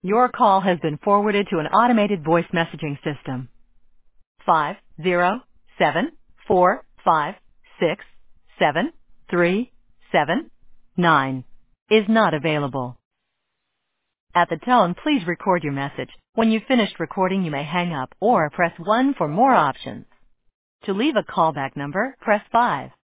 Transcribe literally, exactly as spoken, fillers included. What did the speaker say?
Your call has been forwarded to an automated voice messaging system. Five zero seven four five six seven three seven nine is not available. At the tone, please record your message. When you've finished recording, you may hang up or press one for more options. To leave a callback number, press five.